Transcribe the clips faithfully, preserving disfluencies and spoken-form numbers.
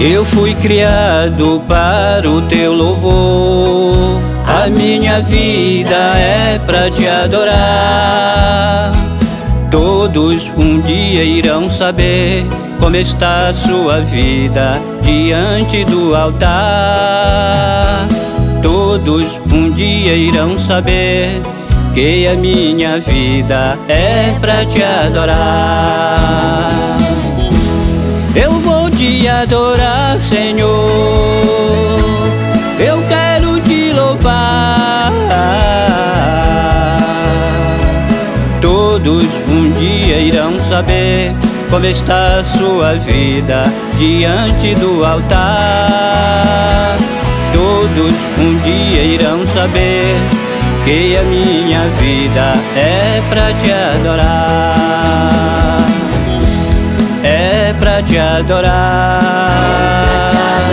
Eu fui criado para o teu louvor, a minha vida é pra te adorar. Todos um dia irão saber como está a sua vida diante do altar. Todos um dia irão saber que a minha vida é pra te adorar. Eu vou te adorar, Senhor, eu quero te louvar. Todos um dia irão saber como está a sua vida diante do altar. Todos um dia irão saber que a minha vida é pra te adorar. É pra te adorar,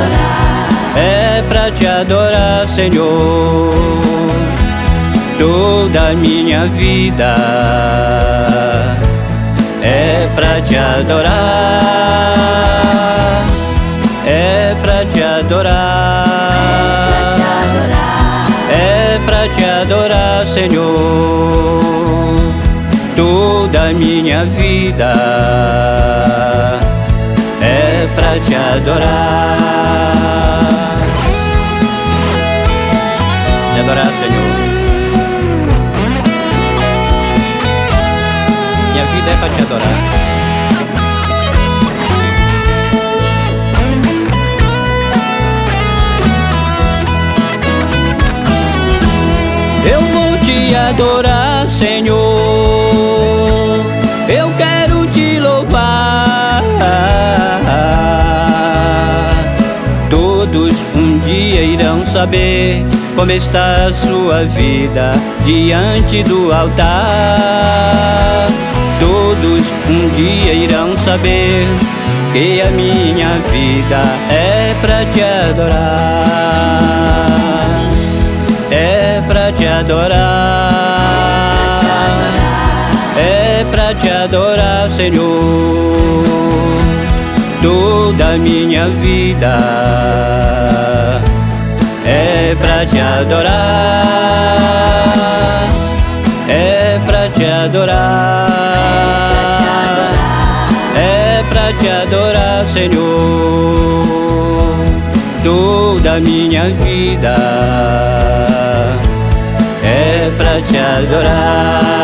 é pra te adorar, Senhor. Toda a minha vida é pra te adorar, é pra te adorar, é pra te adorar, Senhor. Toda a minha vida é pra te adorar. Te adorar, Senhor. Minha vida é pra te adorar. Eu vou te adorar, Senhor, eu quero te louvar. Todos um dia irão saber como está a sua vida diante do altar. Todos um dia irão saber que a minha vida é pra te adorar. É pra te adorar, é pra te adorar, Senhor. Toda a minha vida é pra te adorar, é pra te adorar, é pra te adorar, Senhor. Toda a minha vida é pra te adorar.